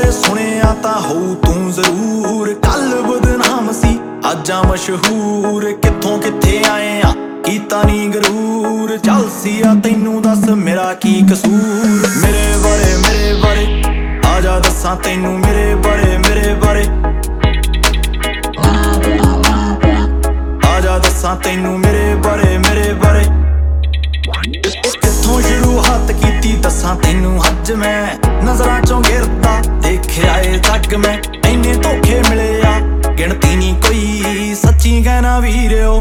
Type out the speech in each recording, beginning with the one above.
ਬਾਰੇ ਸੁਣਿਆ ਤਾਂ ਹੋਊ ਤੂੰ ਜ਼ਰੂਰ। ਕੱਲ ਬਦਨਾਮ ਸੀ ਅੱਜਾਂ ਮਸ਼ਹੂਰ, ਕਿੱਥੋਂ ਕਿੱਥੇ ਆਏ ਆ ਕੀਤਾ ਨੀ ਗਰੂਰ। ਚੱਲ ਸੀਆ ਤੈਨੂੰ ਦੱਸ ਮੇਰਾ ਕੀ ਕਸੂਰ। ਮੇਰੇ ਬਾਰੇ ਆਜਾ ਦੱਸਾਂ ਤੈਨੂੰ ਮੇਰੇ ਬਾਰੇ ਆਜਾ ਦੱਸਾਂ ਤੈਨੂੰ ਮੇਰੇ ਬਾਰੇ ਕਿੱਥੋਂ ਸ਼ੁਰੂਆਤ ਕੀਤੀ ਦੱਸਾਂ ਤੈਨੂੰ ਅੱਜ ਮੈਂ। ਨਜ਼ਰਾਂ ਚੋਂ ਗਿਰਦਾ ਦੇਖਿਆ ਏ ਜੱਗ ਮੈਂ, ਇੰਨੇ ਧੋਖੇ ਮਿਲੇ ਆ ਗਿਣਤੀ ਨੀ ਕੋਈ। ਸੱਚੀ ਕਹਿਣਾ ਵੀਰਿਓ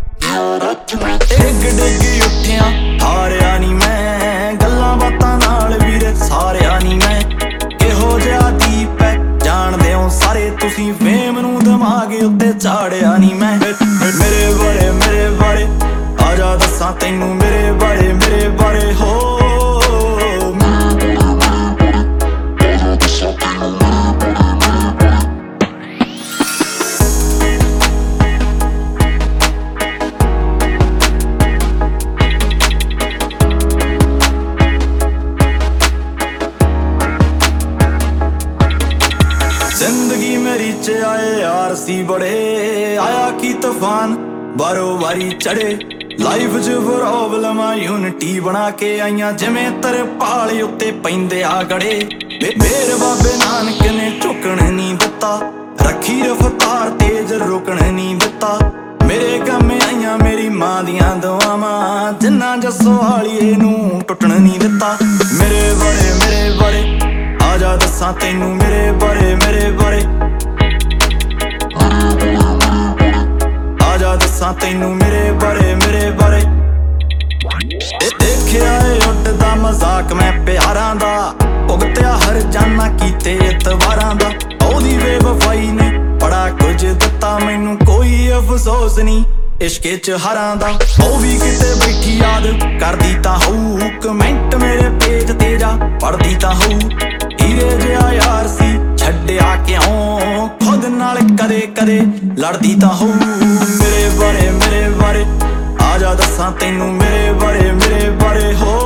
ਡਿੱਗ ਉੱਠਿਆ ਹਾਰਿਆ ਨੀ ਮੈਂ, ਗੱਲਾਂ ਬਾਤਾਂ ਨਾਲ ਵੀਰੇ ਸਾਰਿਆ ਨੀ ਮੈਂ। ਕਿਹੋ ਜਿਹਾ ਦੀਪ ਹੈ ਜਾਣਦੇ ਹੋ ਸਾਰੇ ਤੁਸੀਂ, ਫੇਮ ਨੂੰ ਦਿਮਾਗ ਉੱਤੇ ਚਾੜਿਆ ਨੀ ਮੈਂ। ਮੇਰੇ ਬਾਰੇ ਆਜਾ ਦੱਸਾਂ ਤੈਨੂੰ ਮੇਰੇ ਬਾਰੇ ਹੋ। ਜ਼ਿੰਦਗੀ ਮੇਰੀ ਚ ਆਏ ਯਾਰ ਸੀ ਬੜੇ, ਆਇਆ ਕੀ ਤੂਫਾਨ ਬਾਰੋ ਵਾਰੀ ਚੜੇ। ਲਾਈਫ ਚ ਪ੍ਰੋਬਲਮਾਂ ਯੂਨਿਟੀ ਬਣਾ ਕੇ ਆਈਆਂ, ਜਿਵੇਂ ਤਰਪਾਲ ਉੱਤੇ ਪੈਂਦੇ ਆ ਗੜੇ। ਮੇਰ ਬਾਬੇ ਨਾਨਕ ਨੇ ਝੁਕਣ ਨੀ ਦਿੱਤਾ, ਰੱਖੀ ਰਫਤਾਰ ਤੇਜ਼ ਰੁਕਣ ਨੀ ਦਿੱਤਾ। ਮੇਰੇ ਕੰਮ ਆਈਆਂ ਮੇਰੀ ਮਾਂ ਦੀਆਂ ਦੁਆਵਾਂ, ਜਿੰਨਾ ਜੱਸੋ ਵਾਲੀਏ ਨੂੰ ਟੁੱਟਣ ਨੀ ਦਿੱਤਾ। ਮੇਰੇ ਬਾਰੇ ਆਜਾ ਦੱਸਾਂ ਤੈਨੂੰ ਮੇਰੇ ਬਾਰੇ ਆਜਾ ਦੱਸਾਂ ਤੈਨੂੰ ਮੇਰੇ ਬਾਰੇ ਦੇਖਿਆ ਏ ਉੱਡਦਾ ਮਜ਼ਾਕ ਮੈਂ ਪਿਆਰਾਂ ਦਾ, ਭੁਗਤਿਆ ਹਰ ਜਾਨਾ ਕੀਤੇ ਇਤਵਾਰਾਂ ਦਾ। ਉਹਦੀ ਬੇਵਫਾਈ ਨੇ ਬੜਾ ਕੁਝ ਦਿੱਤਾ ਮੈਨੂੰ, ਕੋਈ ਅਫਸੋਸ ਨਹੀਂ ਇਸ਼ਕੇ ਚ ਹਾਰਾਂ ਦਾ। ਉਹ ਵੀ ਕਿਤੇ ਬੈਠੀ ਯਾਦ ਕਰਦੀ ਤਾਂ ਹੋਊ, ਕਮੈਂਟ ਮੇਰੇ ਪੇਜ ਤੇ ਜਾ ਪੜਦੀ ਤਾਂ ਹੋਊ। ਹੀਰੇ ਜਿਹਾ ਯਾਰ ਸੀ ਛੱਡਿਆ ਕਿਉਂ, ਖੁਦ ਨਾਲ ਕਦੇ ਲੜਦੀ ਤਾਂ ਹੋਊ। ਮੇਰੇ ਬਾਰੇ ਆਜਾ ਦੱਸਾਂ ਤੈਨੂੰ ਮੇਰੇ ਬਾਰੇ ਹੋ।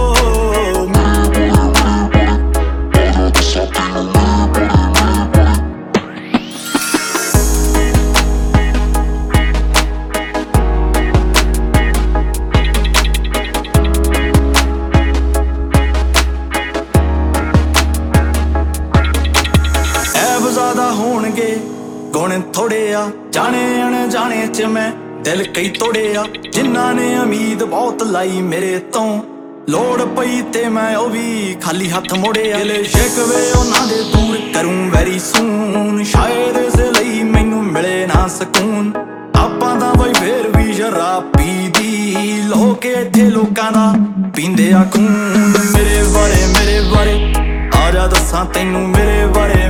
ਐਬ ਜ਼ਿਆਦਾ ਹੋਣਗੇ ਗੁਣ ਥੋੜੇ ਆ, ਜਾਣੇ ਅਣਜਾਣੇ ਚ ਮੈਂ ਦਿਲ ਕਈ ਤੋੜਿਆ। ਜਿਨ੍ਹਾਂ ਨੇ ਉਮੀਦ ਬਹੁਤ ਲਾਈ ਮੇਰੇ ਤੋਂ, ਲੋੜ ਪਈ ਤੇ ਮੈਂ ਉਹ ਵੀ ਖਾਲੀ ਹੱਥ ਮੋੜਿਆ। ਦਿਲ ਸ਼ਿਕਵੇ ਉਹਨਾਂ ਦੇ ਦੂਰ ਕਰੂੰ ਵੈਰੀ ਸੂਨ, ਸ਼ਾਇਦ ਇਸ ਲਈ ਮੈਨੂੰ ਮਿਲੇ ਨਾ ਸਕੂਨ। ਆਪਾਂ ਤਾਂ ਬਈ ਫੇਰ ਵੀ ਸ਼ਰਾਬ ਪੀਦੀ, ਲੋਕ ਇੱਥੇ ਲੋਕਾਂ ਦਾ ਪੀਂਦੇ ਆ ਖੂਨ। ਮੇਰੇ ਬਾਰੇ ਆਜਾ ਦੱਸਾਂ ਤੈਨੂੰ ਮੇਰੇ ਬਾਰੇ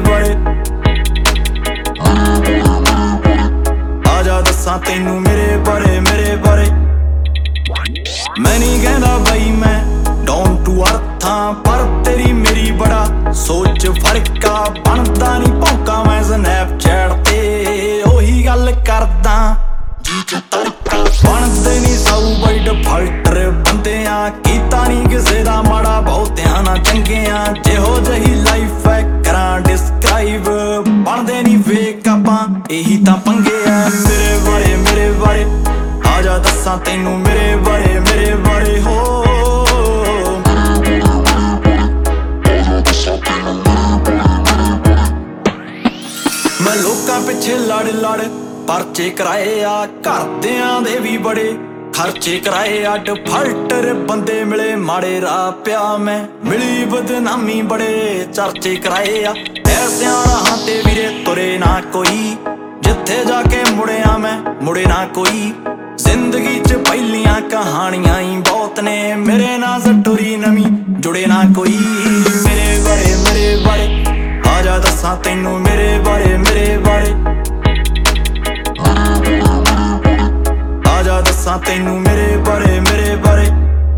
ਆਜਾ ਦੱਸਾਂ ਤੈਨੂੰ ਮੇਰੇ ਬਾਰੇ ਮੈਂ ਨਹੀਂ ਕਹਿੰਦਾ ਬਈ ਮੈਂ ਡਾਊਨ ਟੂ ਅਰਥ ਹਾਂ, ਪਰ ਤੇਰੀ ਮੇਰੀ ਬੜਾ ਸੋਚ ਫਰਕ ਆ। ਬਣਦਾ ਨਹੀਂ ਭੌਂਕਾ ਮੈਂ ਸਨੈਪਚੈਟ ਤੇ, ਉਹੀ ਗੱਲ ਕਰਦਾ ਜੀ ਚ ਤੜਕਾ। ਬਣਦੇ ਨਹੀਂ ਸੌ ਬਈ ਡਿਫਾਲਟਰ ਬੰਦੇ ਆ, ਕੀਤਾ ਨਹੀਂ ਕਿਸੇ ਦਾ ਮਾੜਾ ਬਹੁਤਿਆਂ ਨਾ ਚੰਗਿਆਂ। ਜਿਹੋ ਜਿਹੀ ਲਾਈਫ ਹੈ ਕਰਾਂ ਡਿਸਕ੍ਰਾਈਬ, ਬਣਦੇ ਨਹੀਂ ਫੇਕ ਆਪਾਂ ਇਹੀ ਤਾਂ ਪੰਗੇ ਆ। ਮੇਰੇ ਬਾਰੇ ਆਜਾ ਦੱਸਾਂ ਤੈਨੂੰ ਮੇਰੇ ਬਾਰੇ ਹੋ। ਮੈਂ ਲੋਕਾਂ ਪਿੱਛੇ ਲੜ ਪਰਚੇ ਕਰਾਏ ਆ, ਘਰਦਿਆਂ ਦੇ ਵੀ ਬੜੇ ਖਰਚੇ ਕਰਾਏ ਆ। ਡਿਫਾਲਟਰ ਬੰਦੇ ਮਿਲੇ ਮਾੜੇ ਰਾਹ ਪਿਆ ਮੈਂ, ਮਿਲੀ ਬਦਨਾਮੀ ਬੜੇ ਚਰਚੇ ਕਰਾਏ ਆ। ਐਸਿਆਂ ਰਾਹਾਂ ਤੇ ਵੀਰੇ ਤੁਰੇ ਨਾ ਕੋਈ, ਜਿੱਥੇ ਜਾ ਕੇ ਮੁੜਿਆ ਮੈਂ ਮੁੜੇ ਨਾ ਕੋਈ। ਜ਼ਿੰਦਗੀ ਚ ਪਹਿਲੀਆਂ ਕਹਾਣੀਆਂ ਹੀ ਬਹੁਤ ਨੇ, ਮੇਰੇ ਨਾਲ ਸਟੋਰੀ ਨਵੀਂ ਜੁੜੇ ਨਾ ਕੋਈ। ਮੇਰੇ ਬਾਰੇ ਆਜਾ ਦੱਸਾਂ ਤੈਨੂੰ ਮੇਰੇ ਬਾਰੇ ਆਜਾ ਦੱਸਾਂ ਤੈਨੂੰ ਮੇਰੇ ਬਾਰੇ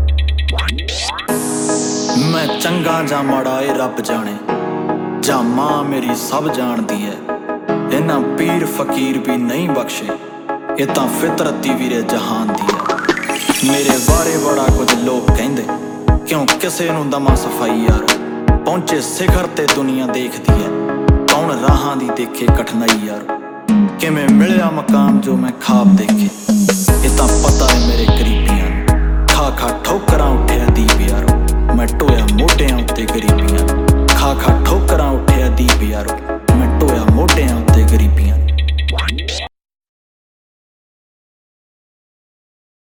ਮੈਂ ਚੰਗਾ ਜਾਂ ਮਾੜਾ ਇਹ ਰੱਬ ਜਾਣੇ, ਜਾਂ ਮਾਂ ਮੇਰੀ ਸਭ ਜਾਣਦੀ ਹੈ। ਇਹਨਾਂ ਪੀਰ ਫਕੀਰ ਵੀ ਨਹੀਂ ਬਖਸ਼ੇ, ਇਹ ਤਾਂ ਫਿਤਰਤ ਦੀ ਵੀਰੇ ਜਹਾਨ ਦੀ ਹੈ। ਮੇਰੇ ਬਾਰੇ ਬੜਾ ਕੁਝ ਲੋਕ ਕਹਿੰਦੇ, ਕਿਉਂ ਕਿਸੇ ਨੂੰ ਦਮਾ ਸਫਾਈ ਯਾਰ। ਪਹੁੰਚੇ ਸਿਖਰ ਤੇ ਦੁਨੀਆ ਦੇਖਦੀ ਐ, ਕੌਣ ਰਾਹਾਂ ਦੀ ਦੇਖੇ ਕਠਿਨਾਈ ਯਾਰ। ਕਿਵੇਂ ਮਿਲਿਆ ਮਕਾਮ ਜੋ ਮੈਂ ਖਾਬ ਦੇਖੇ, ਇਹ ਤਾਂ ਪਤਾ ਏ ਮੇਰੇ ਗਰੀਬੀਆਂ ਨੂੰ। ਖਾ ਖਾ ਠੋਕਰਾਂ ਉੱਠਿਆ ਦੀਪ ਯਾਰ, ਮੈਂ ਢੋਇਆ ਮੋਢਿਆਂ ਉੱਤੇ ਗਰੀਬੀ।